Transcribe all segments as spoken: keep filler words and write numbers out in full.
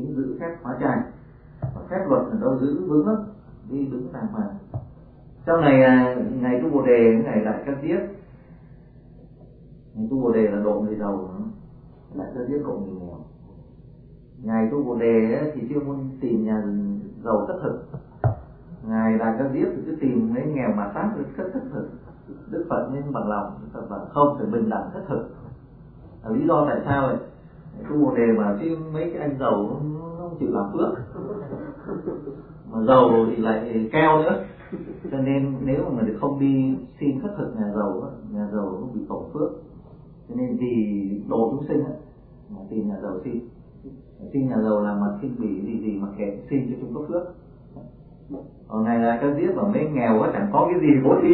chính giữ phép hóa trai, và phép luật ở đâu giữ vững lắm, đi đứng đàng hoàng. Trong này ngày tu Bồ Đề, ngày Đại Các Diếp, ngày tu Bồ Đề là độ người giàu, Đại Các Diếp độ người nghèo. Ngày tu Bồ Đề ấy, thì chưa muốn tìm nhà giàu thất thực, ngày Đại Các Diếp thì cứ tìm mấy nghèo mà sát được thất thất thực. Đức Phật nên bằng lòng, Đức Phật bảo không, phải bình đẳng thất thực. À, lý do tại sao vậy? Tu Bồ Đề mà chứ mấy cái anh giàu nó không chịu làm phước, mà giàu thì lại keo nữa, cho nên nếu mà mình không đi xin thất thực nhà giàu, nhà giàu nó bị tổn phước. Cho nên vì độ chúng sinh á, mà tìm nhà giàu xin, xin nhà giàu làm mặt xin bỉ gì gì mà kệ, xin cho chúng có phước. Ở ngày là cái giết mà mấy nghèo quá chẳng có cái gì bố thí.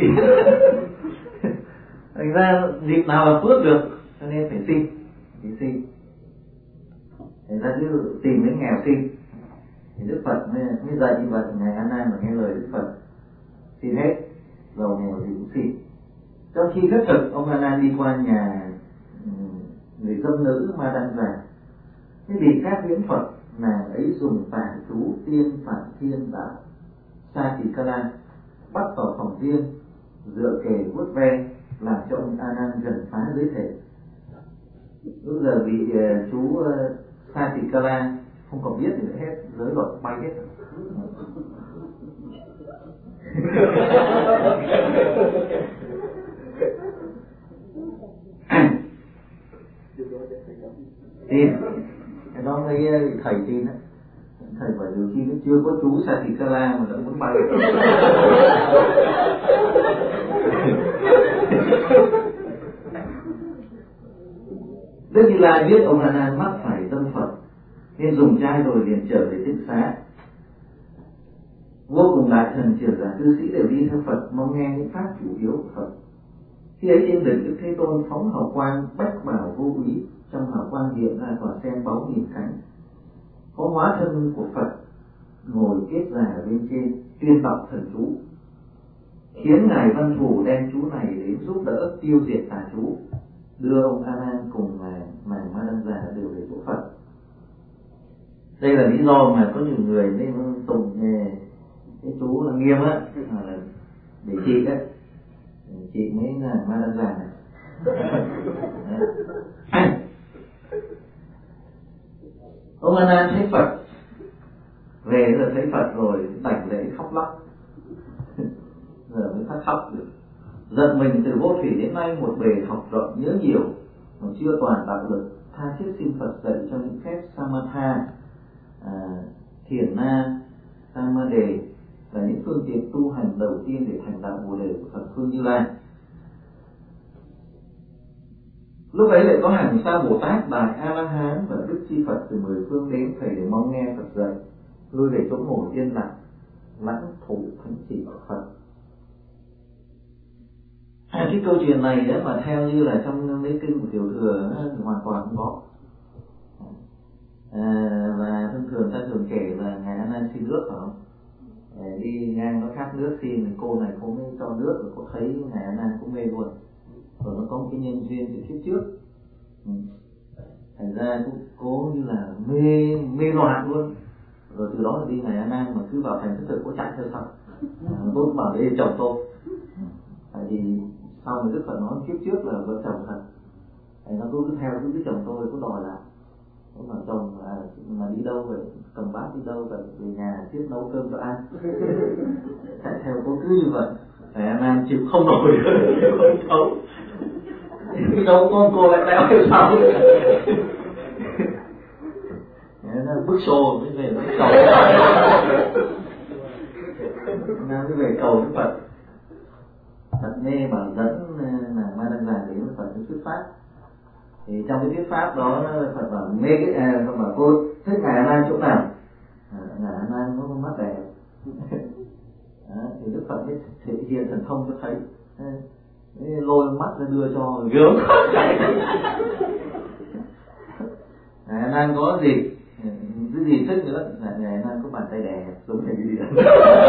Thành ra dịp nào là phước được, cho nên phải xin, phải xin. Thành ra cứ tìm mấy nghèo xin. Thì Đức Phật mới, mới dạy như vậy, ngài A Nan mà nghe lời Đức Phật xin hết, giàu nghèo thì cũng xin. Trong khi thất thực, ông A Nan đi qua nhà người dâm nữ Ma Đăng Già, cái vị khác viễn Phật, nàng ấy dùng tà chú tiên phản thiên đạo Sa Tỳ Ca La bắt vào phòng riêng, dựa kề vuốt ve, làm cho ông A Nan gần phá giới thể. Lúc giờ bị uh, chú uh, Sa Tỳ Ca La không còn biết gì nữa hết, giới luật bay hết. Tin, cái đó mấy thầy tin á, thầy bảo điều khi nó chưa có chú Sa Tỳ Ca La mà nó muốn bay. Đức Như Lai biết ông A Nan mắc phải tâm Phật nên dùng trai rồi liền trở về Tích Xá. Vô cùng đại thần trưởng giả cư sĩ đều đi theo Phật, mong nghe những pháp chủ yếu của Phật. Khi ấy trên đỉnh Đức Thế Tôn phóng hào quang bách bảo vô úy, trong hào quang hiện ra quả sen báu nghìn cánh. Có hóa thân của Phật ngồi kết già ở bên trên, tuyên đọc thần chú, khiến ngài văn thủ đem chú này đến giúp đỡ tiêu diệt tà chú, đưa ông A Nan cùng ngài nàng Ma Đăng Già đều về chỗ Phật. Đây là lý do mà có nhiều người nên tụng cái chú là nghiêm á, để trị đấy, trị mấy nàng Ma Đăng Già này. Ông A Nan thấy Phật về, rồi thấy Phật rồi đảnh lễ khóc lóc, giờ mới phát khóc được. Giận mình từ vô thủy đến nay một bề học rộng nhớ nhiều mà chưa toàn đạo lực, tha thiết xin Phật dạy cho những phép Samatha, à, Thiền Na, Samadhi là những phương tiện tu hành đầu tiên để thành đạo Bồ Đề của Phật phương Như Lai. Lúc ấy lại có hàng sa Bồ Tát, Đại A La Hán và Đức Chi Phật từ mười phương đến thầy để mong nghe Phật dạy, lui về chỗ ngồi yên lặng lãnh thụ thánh chỉ của Phật. À, cái câu chuyện này đấy mà theo như là trong mấy kinh của Tiểu Thừa thì hoàn toàn không có. À, và thông thường ta thường kể là ngài A Nan xin nước phải không? À, đi ngang nó khát nước xin thì cô này cô mới cho nước, rồi cô thấy ngài A Nan cũng mê luôn. Rồi nó có một cái nhân duyên từ phía trước, ừ. Thành ra cô, cô như là mê mê loạn luôn. Rồi từ đó là đi ngài A Nan mà cứ vào thành thất thực cô chạy theo sau. À, tôi cũng bảo đây chồng tôi, tại vì sau này Đức Phật nói kiếp trước là vợ chồng thật, thì nó cứ theo cứ chồng tôi cứ đòi lại. Nó bảo chồng là mà đi đâu vậy, cầm bát đi đâu vậy, về nhà tiếp nấu cơm cho ăn. Chạy theo cô cứ như vậy, ngài A Nan chịu không nổi, không thấu. Đi đâu con cô lại đeo theo sau. Nó bức xô mới về nó cầu, nó mới về cầu Đức Phật. Phật mê bảo dẫn nàng Ma Đăng Già đến với Phật thuyết pháp. Thì trong cái thuyết pháp đó Phật bảo mê cái à, Phật bảo cô thích ngài A Nan chỗ nào? À, ngài A Nan có mắt đẹp. Đó, thì Đức Phật mới thể hiện thần thông cho thấy. Mới lôi mắt ra đưa cho gớm chạy. Ngài A Nan có gì? Cái gì thích nữa? Ngài A Nan có bàn tay đẹp giống như cái gì đó.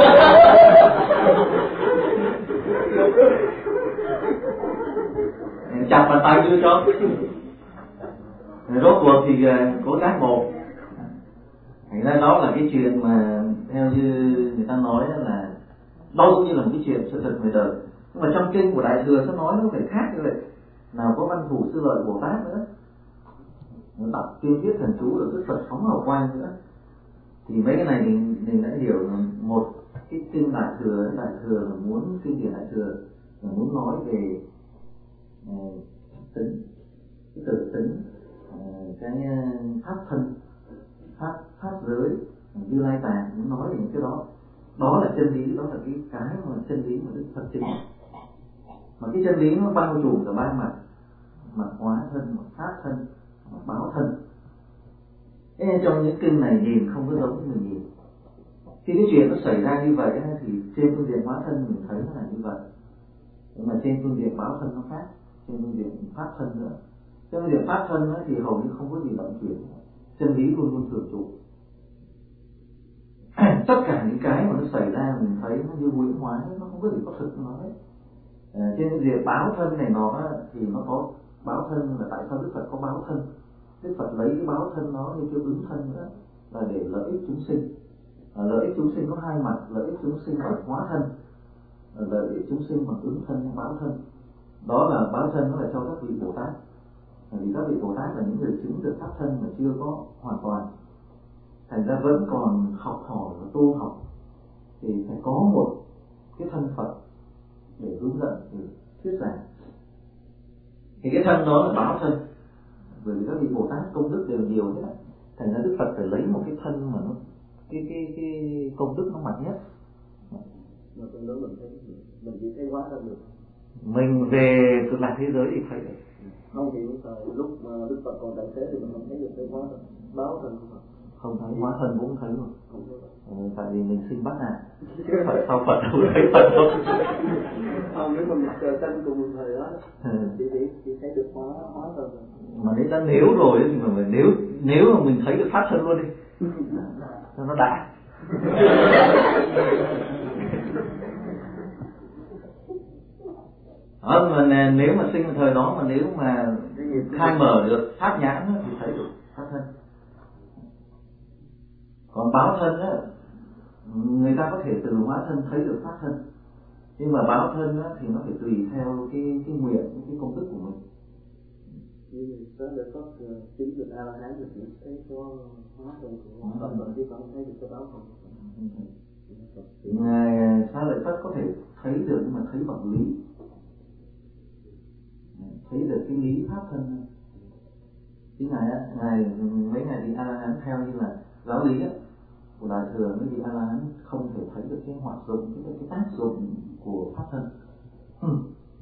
Chặt bàn tay đưa cho. Rốt cuộc thì cố giác một ra đó là cái chuyện mà theo như người ta nói là đó cũng như là một cái chuyện sự thật người đời. Nhưng mà trong kinh của Đại Thừa nó nói nó phải khác như vậy. Nào có Văn Thủ Sư Lợi Bồ Tát nữa, nó đọc kinh viết thần chú ở Đức Phật phóng hào quang nữa, thì mấy cái này mình mình đã hiểu là một cái kinh Đại Thừa. Đại Thừa là muốn kinh điển Đại Thừa là muốn nói về uh, tính, cái tự tính, uh, cái uh, pháp thân, pháp pháp giới, Như Lai Tạng, muốn nói về những cái đó. Đó là chân lý, đó là cái cái mà chân lý mà Đức Phật chứng. Mà cái chân lý nó bao trùm cả ba mặt: mặt hóa thân, mặt pháp thân, mặt báo thân. Ê, trong những kinh này nhìn không có giống như mình nhìn. Khi cái chuyện nó xảy ra như vậy thì trên phương diện hóa thân mình thấy nó là như vậy, nhưng mà trên phương diện báo thân nó khác, trên phương diện pháp thân nữa. Trên phương diện pháp thân thì hầu như không có gì vận chuyển, chân lý luôn luôn thường trụ. Tất cả những cái mà nó xảy ra mình thấy nó như huyễn hóa, nó không có gì có thực nó hết. À, trên cái việc báo thân này nó thì nó có báo thân, là tại sao Đức Phật có báo thân? Đức Phật lấy cái báo thân nó như cái ứng thân nữa là để lợi ích chúng sinh. À, lợi ích chúng sinh có hai mặt: lợi ích chúng sinh bằng hóa thân, à, lợi ích chúng sinh bằng ứng thân hay báo thân. Đó là báo thân nó là cho các vị Bồ Tát, à, vì các vị Bồ Tát là những người chứng được pháp thân mà chưa có hoàn toàn, thành ra vẫn còn học hỏi và tu học, thì phải có một cái thân Phật để hướng dẫn, để thuyết giảng. Thì cái thân đó là báo thân, bởi vì các vị Bồ Tát công đức đều nhiều hết, thành ra Đức Phật phải lấy một cái thân mà nó cái cái cái công đức nó mạnh nhất. Mà tương đối mình thấy mình chỉ thấy hóa thân được. Mình về cực lạc thế giới thì thấy được. Không thì lúc mà Đức Phật còn tại thế thì mình không thấy được cái hóa thân, báo thân không? Không thấy, hóa thân cũng thấy luôn. Không thấy. Ừ, tại vì mình sinh bắt nạt. Phật sau Phật đâu thấy Phật đâu. Không, nếu mà mình trời xanh cùng thời đó thì chỉ, chỉ thấy được hóa hóa thân. Mà nếu đã nếu rồi thì mà nếu nếu mà mình thấy được pháp thân luôn đi cho nó đã. Đó, mà nếu mà sinh thời đó mà nếu mà khai mở được pháp nhãn thì thấy được pháp thân. Còn báo thân á, người ta có thể từ hóa thân thấy được pháp thân, nhưng mà báo thân á, thì nó phải tùy theo cái cái nguyện, cái công đức của mình. Như mình sớm để có chứng được A La Hán thì chỉ thấy có hóa thân của Phật rồi chứ không thấy được cái báo thân. Ngài Xá Lợi Phất có thể thấy được, nhưng mà thấy bằng lý, thấy được cái lý pháp thân. Chứ ngài á, ngài mấy ngài đi A La Hán theo như là giáo lý á của Đại Thừa, mấy vị A La Hán không thể thấy được cái hoạt dụng, cái cái tác dụng của pháp thân. Hmm.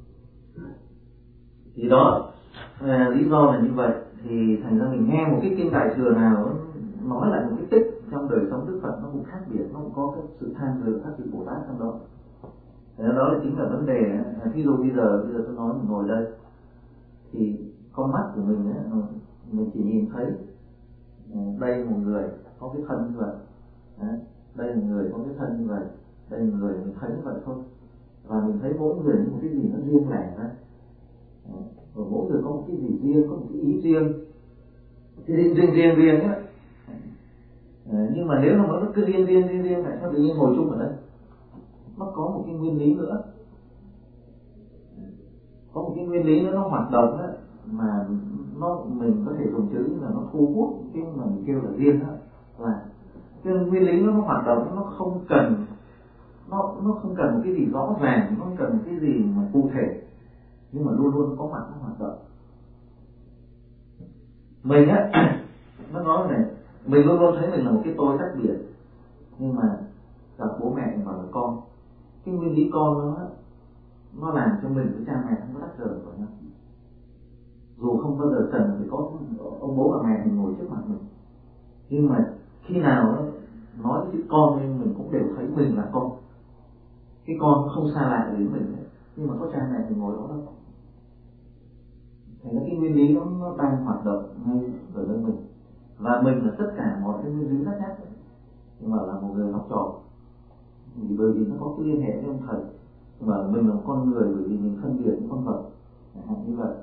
Thì đó à, lý do là như vậy. Thì thành ra mình nghe một cái kinh Đại Thừa nào nói lại một cái tích trong đời sống Đức Phật nó cũng khác biệt, nó cũng có cái sự tham dự các vị Bồ Tát trong đó. Thế đó là chính là vấn đề. Ví dụ bây giờ bây giờ tôi nói mình ngồi đây thì con mắt của mình ấy, mình chỉ nhìn thấy đây một người có cái thân như vậy, đấy, đây là người có cái thân như vậy, đây là người mình thấy như vậy thôi, và mình thấy mỗi người như một cái gì nó riêng lẻ ra, và mỗi người có một cái gì riêng, có một cái ý riêng, cái riêng riêng riêng riêng ấy. À, nhưng mà nếu mà nó cứ riêng riêng riêng riêng tại sao tự nhiên ngồi chung ở đây? Nó có một cái nguyên lý nữa, có một cái nguyên lý nữa nó hoạt động ấy, mà nó mình có thể dùng chữ là nó thu hút cái mà mình kêu là riêng đó, là cái nguyên lý nó, nó hoạt động, nó không cần nó nó không cần một cái gì rõ ràng, nó không cần một cái gì mà cụ thể, nhưng mà luôn luôn có mặt nó hoạt động. Mình á nó nói này, mình luôn luôn thấy mình là một cái tôi khác biệt, nhưng mà gặp bố mẹ và là con, cái nguyên lý con nó nó làm cho mình với cha mẹ nó tách rời khỏi nhau, dù không bao giờ cần phải có ông bố và mẹ mình ngồi trước mặt mình, nhưng mà khi nào nói cái chữ con nên mình cũng đều thấy mình là con. Cái con không xa lạ với mình, nhưng mà có cha mẹ mình ngồi đó đâu. Thế là cái nguyên lý nó, nó đang hoạt động ngay ở nơi mình, và mình là tất cả mọi cái nguyên lý khác khác, nhưng mà là một người học trò, vì bởi vì nó có cái liên hệ với ông thầy, mà mình là một con người bởi vì mình phân biệt với con vật như vậy.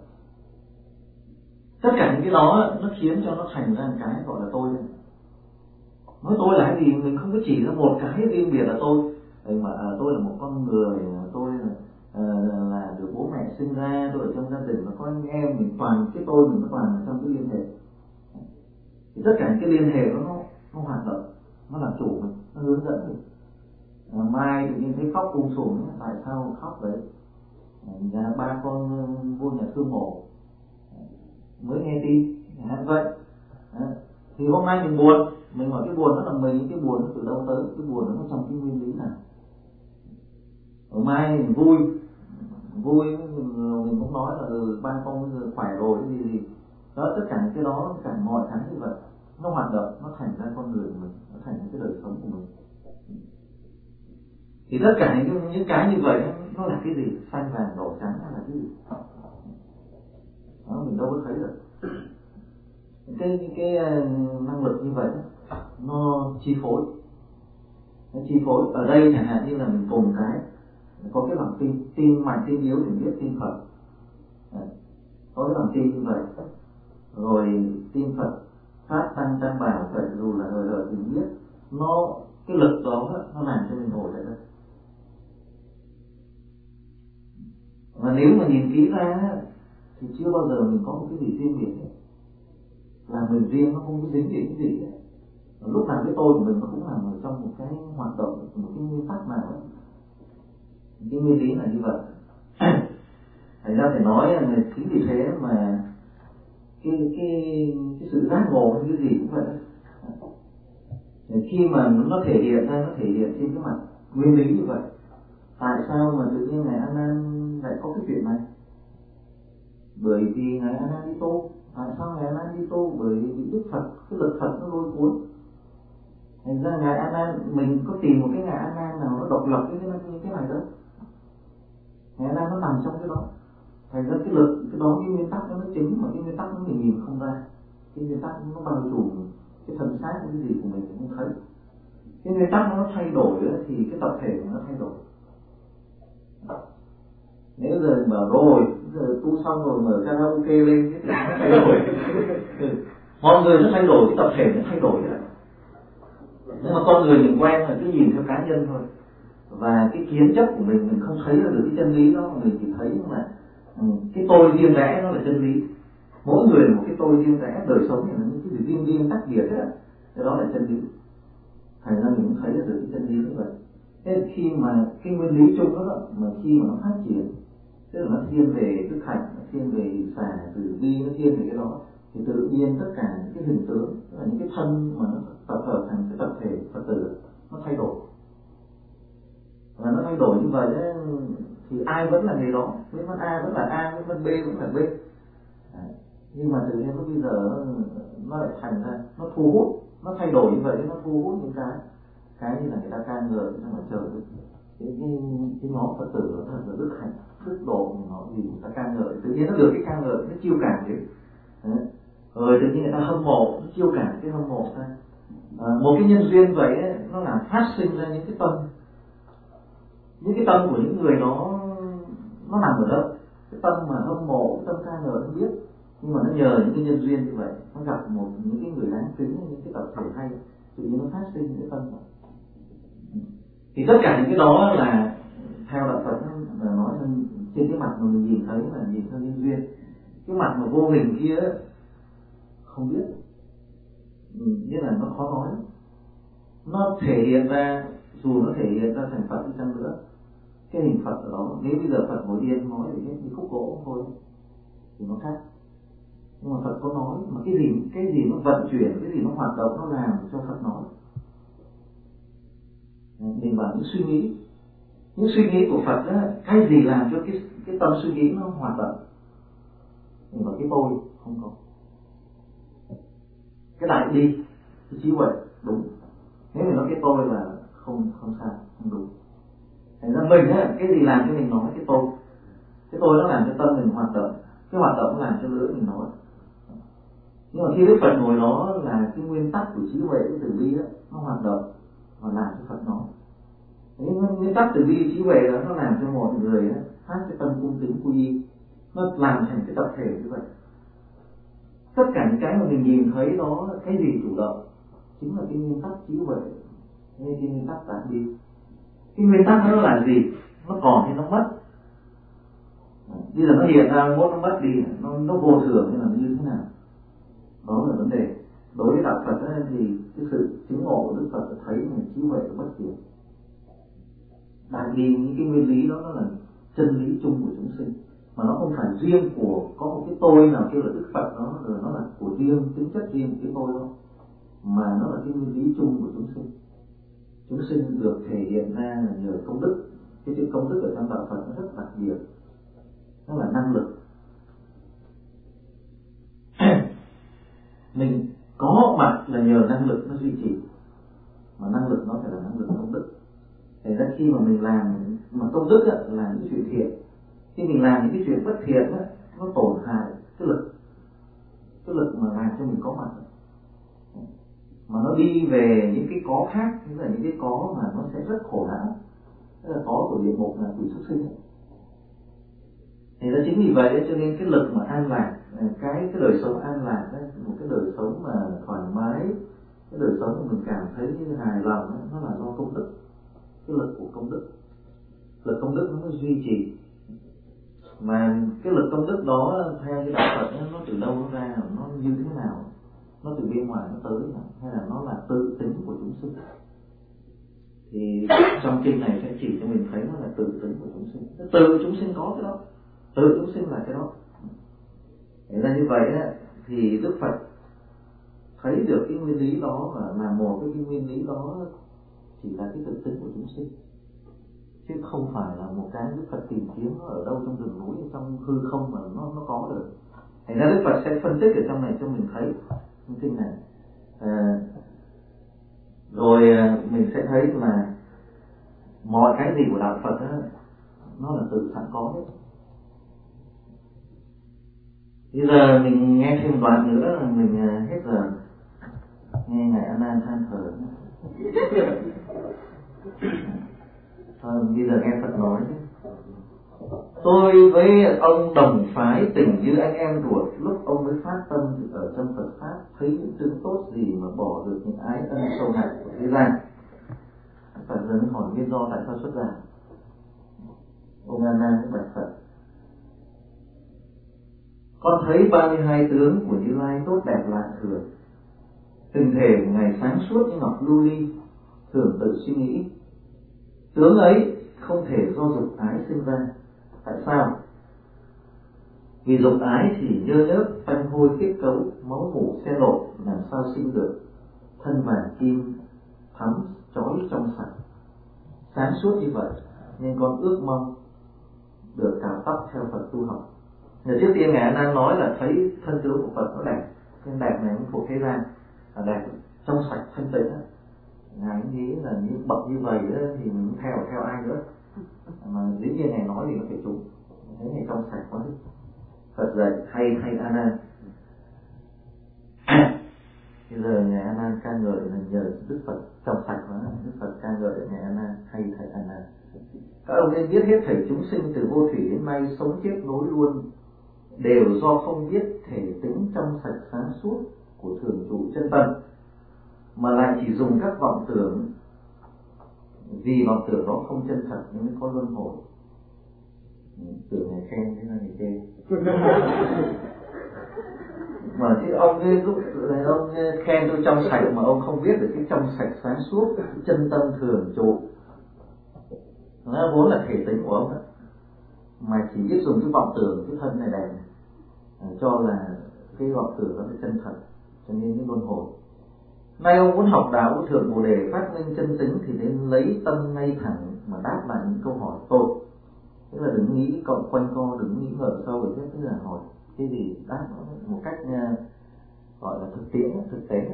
Tất cả những cái đó nó khiến cho nó thành ra một cái gọi là tôi này. Nói tôi là cái gì, mình không có chỉ ra một cái riêng biệt là tôi. Mà à, tôi là một con người, tôi là, à, là được bố mẹ sinh ra, tôi ở trong gia đình, mà có anh em, mình toàn cái tôi mình nó toàn ở trong cái liên hệ. Thì tất cả cái liên hệ đó nó, nó hoạt động, nó làm chủ mình, nó hướng dẫn mình. À, mai tự nhiên thấy khóc um sùm, tại sao khóc đấy? À, nhà ba con vô nhà thương mộ mới nghe tin hát vậy. À, thì hôm nay mình buồn, mình hỏi cái buồn đó là mình, cái buồn nó từ đâu tới? Cái buồn nó trong cái nguyên lý nào? Hôm nay mình vui, vui mình cũng nói là ừ, ba con khỏe rồi cái gì gì đó, tất cả cái đó, cả mọi cái như vậy nó hoạt động, nó thành ra con người của mình, nó thành cái đời sống của mình. Thì tất cả những, những cái như vậy nó là cái gì? Xanh vàng đỏ trắng là cái gì? Đó, mình đâu có thấy được. Cái cái năng lực như vậy nó chi phối, nó chi phối. Ở đây chẳng hạn như là mình cùng cái có cái lòng tin, tin mạnh tin yếu thì biết tin Phật. Đấy. Có cái lòng tin như vậy, rồi tin Phật phát tăng tam bảo vậy, dù là đời đời thì biết nó, cái lực đó nó làm cho mình ngồi lại đây. Và nếu mà nhìn kỹ ra thì chưa bao giờ mình có một cái gì riêng biệt hết, là mình riêng, nó không có dính gì cái gì hết. Lúc nào cái tôi của mình nó cũng nằm ở trong một cái hoạt động, một cái nguyên tắc nào ấy. Cái nguyên lý là như vậy. Thành ra phải nói là chính vì thế mà cái cái cái sự giác ngộ cái gì cũng vậy. Khi mà nó thể hiện ra, nó thể hiện trên cái mặt nguyên lý như vậy. Tại sao mà tự nhiên ngài A Nan lại có cái chuyện này? Bởi vì ngài A Nan đi tu. Tại sao ngài A Nan đi tu? Bởi vì Đức Phật, cái lực Phật nó lôi cuốn. Thành ra ngài A Nan, mình có tìm một cái ngài A Nan nào nó độc lập với cái như cái này đâu. Ngài A Nan nó nằm trong cái đó. Thành ra cái lực, cái đó, cái nguyên tắc đó nó chính, mà cái nguyên tắc nó mình nhìn không ra. Cái nguyên tắc nó bao trùm cái thân xác, cái gì của mình cũng không thấy. Cái nguyên tắc nó thay đổi thì cái tập thể nó thay đổi. Nếu giờ mở rồi, giờ tu xong rồi mở karaoke lên cái thì nó thay đổi. Mọi người nó thay đổi, cái tập thể nó thay đổi đấy. Nhưng mà con người mình quen là cứ nhìn theo cá nhân thôi. Và cái kiến chấp của mình, mình không thấy được cái chân lý đó, mình chỉ thấy là cái tôi riêng rẽ nó là chân lý. Mỗi người là một cái tôi riêng rẽ, đời sống thì nó những cái gì riêng riêng tách biệt hết, cái đó là chân lý. Thành ra mình cũng thấy được cái chân lý như vậy. Thế khi mà cái nguyên lý chung đó, mà khi mà nó phát triển, tức là nó thiên về đức hạnh, nó thiên về xả, từ bi, nó thiên về cái đó, thì tự nhiên tất cả những cái hình tướng, tức là những cái thân mà nó tập hợp thành cái tập thể Phật tử, nó thay đổi. Và nó thay đổi như vậy ấy, thì ai vẫn là người đó, với vẫn A vẫn là A, với vẫn B vẫn là B. Đấy. Nhưng mà tự nhiên lúc bây giờ nó lại thành ra, nó thu hút, nó thay đổi như vậy, nó thu hút những cái cái như là người ta ca ngợi trong mặt trời. Cái, cái, cái nhóm Phật tử nó thật là đức hạnh, đức độ, nó gì người ta ca ngợi, tự nhiên nó được cái ca ngợi, nó chiêu cảm đấy. Đấy. Rồi tự nhiên người ta hâm mộ, nó chiêu cảm cái hâm mộ ta. À, một cái nhân duyên vậy ấy, nó làm phát sinh ra những cái tâm, những cái tâm của những người nó nó nằm ở đâu? Cái tâm mà hâm mộ, cái tâm ca ngợi không biết, nhưng mà nó nhờ những cái nhân duyên như vậy, nó gặp một những cái người đáng kính, những cái tập thể hay, tự nhiên nó phát sinh những cái tâm này. Thì tất cả những cái đó là theo đạo Phật là nói trên cái mặt mà mình nhìn thấy là nhìn theo nhân duyên. Cái mặt mà vô hình kia không biết, ừ, nghĩa là nó khó nói. Nó thể hiện ra, dù nó thể hiện ra thành Phật đi chăng nữa, cái hình Phật ở đó, nếu bây giờ Phật ngồi yên nói thì cái khúc gỗ thôi thì nó khác. Nhưng mà Phật có nói, mà cái gì cái gì nó vận chuyển, cái gì nó hoạt động, nó làm cho Phật nói. Mình bảo những suy nghĩ, những suy nghĩ của Phật đó, cái gì làm cho cái cái tâm suy nghĩ nó hoạt động? Mình bảo cái tôi không có. Cái đại bi, cái trí huệ đúng. Nếu mình nói cái tôi là không không sai, không đúng. Thành ra mình á, cái gì làm cho mình nói cái tôi? Cái tôi nó làm cho tâm mình hoạt động, cái hoạt động nó làm cho lưỡi mình nói. Nhưng mà khi Đức Phật ngồi đó là cái nguyên tắc của trí huệ, cái từ bi đó, nó hoạt động và làm cho Phật nói. Cái nguyên tắc từ bi trí huệ đó nó làm cho mọi người đó, phát cái tâm cung kính quy y, nó làm thành cái tập thể như vậy. Tất cả những cái mà mình nhìn thấy đó, cái gì chủ động? chính là cái nguyên tắc trí huệ, hay cái nguyên tắc tạm đi. Cái nguyên tắc nó là gì? Nó còn hay nó mất? Bây giờ nó hiện ra mốt nó mất đi, nó, nó vô thường hay là nó như thế nào? Đó là vấn đề. Đối với đạo Phật ấy, thì cái sự chứng ngộ của Đức Phật thấy là trí huệ bất diệt. Tại vì những cái nguyên lý đó nó là chân lý chung của chúng sinh, mà nó không phải riêng của có một cái tôi nào kia là Đức Phật, nó rồi nó là của riêng, tính chất riêng của cái tôi đó, mà nó là cái nguyên lý chung của chúng sinh. Chúng sinh được thể hiện ra là nhờ công đức. Cái chữ công đức ở trong đạo Phật nó rất đặc biệt, nó là năng lực. Mình có mặt là nhờ năng lực nó duy trì, mà năng lực nó phải là năng lực công đức. Thế ra khi mà mình làm mà công đức á, là những chuyện thiện, khi mình làm những cái chuyện bất thiện á, nó tổn hại cái lực, cái lực mà làm cho mình có mặt, mà nó đi về những cái có khác, như là những cái có mà nó sẽ rất khổ não. Tức là có của địa ngục là quỷ súc sinh. Thì ra chính vì vậy cho nên cái lực mà an lạc, cái cái đời sống an lạc đấy, một cái đời sống mà thoải mái, cái đời sống mà mình cảm thấy như hài lòng ấy, nó là do công đức, cái lực của công đức. Lực công đức nó mới duy trì. Mà cái lực công đức đó theo cái đạo Phật ấy, nó từ đâu nó ra, nó như thế nào, nó từ bên ngoài nó tới hay là nó là tự tính của chúng sinh? Thì trong kinh này sẽ chỉ cho mình thấy nó là tự tính của chúng sinh. Tự chúng sinh có cái đó, tự chúng sinh là cái đó. Thế ra như vậy á, thì Đức Phật thấy được cái nguyên lý đó, và là một cái, cái nguyên lý đó chỉ là cái tự tính của chúng sinh, chứ không phải là một cái Đức Phật tìm kiếm nó ở đâu trong rừng núi, trong hư không mà nó nó có được. Thành ra Đức Phật sẽ phân tích ở trong này cho mình thấy trong kinh này. À, rồi mình sẽ thấy là mọi cái gì của đạo Phật đó, nó là tự sẵn có hết. Bây giờ mình nghe thêm đoạn nữa là mình hết giờ nghe ngài A Nan than thở. Thôi bây giờ nghe Phật nói chứ. Tôi với ông đồng phái tình như anh em ruột, lúc ông mới phát tâm ở trong Phật pháp thấy những tướng tốt gì mà bỏ được những ái ân sâu nặng của thế gian. Phật giờ mới hỏi nguyên do tại sao xuất gia. Ông A Nan bạch Phật: con thấy ba mươi hai tướng của Như Lai tốt đẹp lạ thường, hình thể của ngài sáng suốt như ngọc lưu ly. Thường tự suy nghĩ, tướng ấy không thể do dục ái sinh ra. Tại sao? Vì dục ái thì nhơ nhớp, phanh hôi kết cấu, máu mủ xe lộn, làm sao sinh được thân vàng kim thắm chói trong sạch. Sáng suốt như vậy nên con ước mong được cạo tóc theo Phật tu học. Người trước tiên ngài A Nan nói là thấy thân tướng của Phật nó đẹp, cái đẹp này cũng thuộc thế gian là đẹp, trong sạch thanh tịnh. Ngài nghĩ là như bậc như vậy đó, thì mình theo theo ai nữa, mà dĩ nhiên ngài nói thì nó phải trúng, thấy ngài trong sạch quá. Phật dạy hay hay A Nan. Bây giờ ngài A Nan ca ngợi là nhờ Đức Phật trong sạch quá, Đức Phật ca ngợi ngài A Nan hay thầy A Nan. Các ông nên biết hết thảy chúng sinh từ vô thủy đến nay sống chết nối luôn đều do không biết thể tính trong sạch sáng suốt của thường trụ chân tâm, mà lại chỉ dùng các vọng tưởng, vì vọng tưởng đó không chân thật nên mới có luân hồi. Tưởng này khen thế này chê. Mà chứ ông ấy lúc này ông khen tôi trong sạch mà ông không biết được cái trong sạch sáng suốt, cái chân tâm thường trụ nó vốn là thể tính của ông đó, mà chỉ biết dùng cái vọng tưởng cái thân này đẹp này, cho là cái vọng tưởng nó là chân thật, cho nên cái luân hồi. Nay ông muốn học đạo của Thượng Bồ Đề phát minh chân tính thì nên lấy tâm ngay thẳng mà đáp lại những câu hỏi tôi. Tức là đừng nghĩ cộng quanh co, đừng nghĩ ngợi sâu về thế, tức là hỏi cái gì đáp một cách uh, gọi là thực tiễn, thực tế.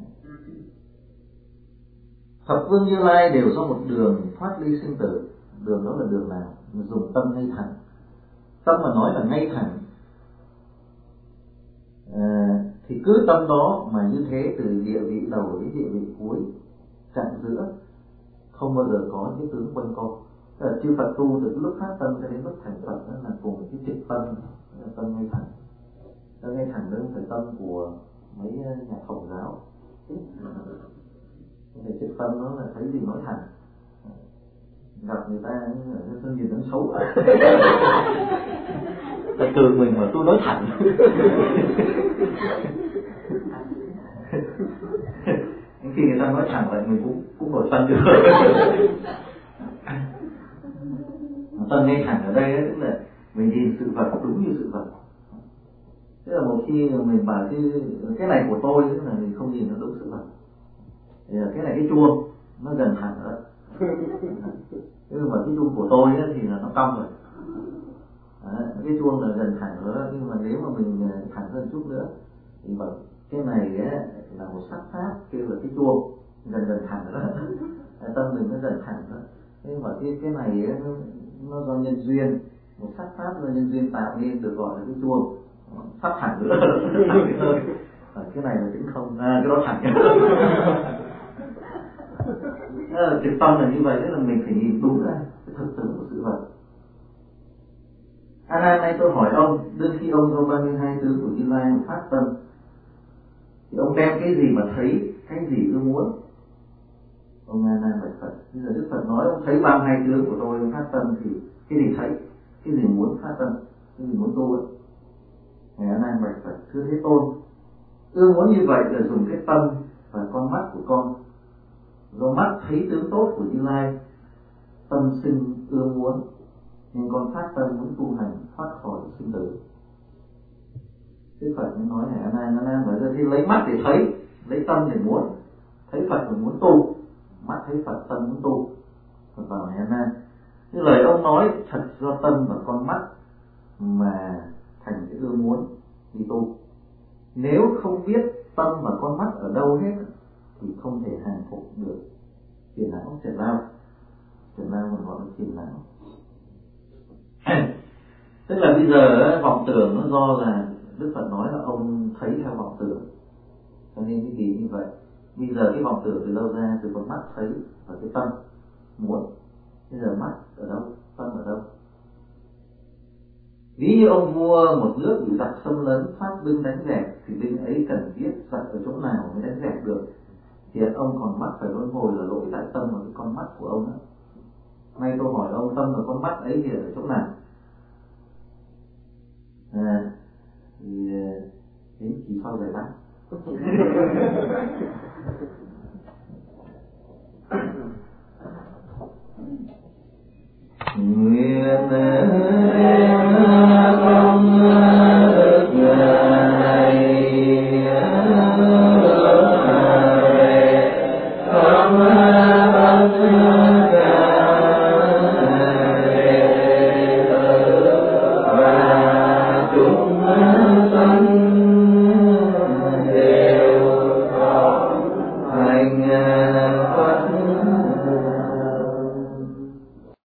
Thập phương Như Lai đều do một đường thoát ly sinh tử. Đường đó là đường nào? Mình dùng tâm ngay thẳng. Tâm mà nói là ngay thẳng, à, thì cứ tâm đó mà như thế, từ địa vị đầu đến địa vị cuối, chặn giữa, không bao giờ có cái tướng quanh co. Là chư Phật tu từ lúc phát tâm cho đến lúc thành Phật đó là cùng cái trực tâm, tâm ngay thẳng. Tâm ngay thẳng đó không phải tâm của mấy nhà Khổng giáo. tâm nó là thấy gì nói thẳng. Gặp người ta nó nhìn nó xấu tại cường mình mà tôi nói thẳng khi người ta nói thẳng lại mình cũng cũng nổi sân được. Sân ngay thẳng ở đây ấy, tức là mình nhìn sự vật đúng như sự vật. Tức là một khi mình bảo cái cái này của tôi, tức là mình không nhìn nó đúng sự vật. Thì cái này cái chuông nó gần thẳng rồi. Nhưng mà cái chuông của tôi ấy, thì là nó cong rồi. Đấy, cái chuông là gần thẳng rồi đó, nhưng mà nếu mà mình thẳng hơn chút nữa thì bảo cái này ấy, là một sắc pháp, kêu là cái chuông gần gần thẳng rồi đó. Tâm mình nó gần thẳng rồi. Nhưng mà cái cái này ấy, nó, nó do nhân duyên, một sắc pháp do nhân duyên tạo nên được gọi là cái chuông. Sắp thẳng nữa, thẳng hơn. À, cái này là tĩnh không, à, cái đó thẳng. À, trực tâm là như vậy, tức là mình phải nhìn đúng ra cái thực tướng của sự vật. A Nan, nay tôi hỏi ông, đương khi ông do ba mươi hai tướng của Như Lai phát tâm, thì ông đem cái gì mà thấy, cái gì ưa muốn? Ông A Nan bạch Phật, bây giờ Đức Phật nói ông thấy ba mươi hai tướng của tôi, ông phát tâm thì cái gì thấy, cái gì muốn phát tâm, cái gì muốn tu ấy. Ngài A Nan bạch Phật, thưa Thế Tôn, ưa muốn như vậy là dùng cái tâm và con mắt của con. Do mắt thấy tướng tốt của Như Lai, tâm sinh ưa muốn, nên con phát tâm muốn tu hành thoát khỏi sinh tử. Đức Phật mới nói này, A Nan, A Nan nói ra thì lấy mắt để thấy, lấy tâm để muốn, thấy Phật và muốn tu, mắt thấy Phật, tâm muốn tu. Phật bảo này A Nan, cái lời ông nói thật do tâm và con mắt mà thành cái ưa muốn đi tu. Nếu không biết tâm và con mắt ở đâu hết thì không thể hàng phục được phiền não trần lao. Trần lao mình gọi là phiền não. Tức là bây giờ vọng tưởng nó do là Đức Phật nói là ông thấy theo vọng tưởng, cho nên cái gì như vậy. Bây giờ cái vọng tưởng từ đâu ra? Từ con mắt thấy và cái tâm muốn. Bây giờ mắt ở đâu? Tâm ở đâu? Ví như ông vua một nước bị giặc xâm lấn, phát binh đánh dẹp, thì binh ấy cần biết giặc ở chỗ nào mới đánh dẹp được. Thì ông còn mắc phải luân hồi là lỗi tại tâm và cái con mắt của ông đó. Nay tôi hỏi ông, tâm và con mắt ấy thì ở chỗ nào? À, thì đến kỳ sau giải đáp.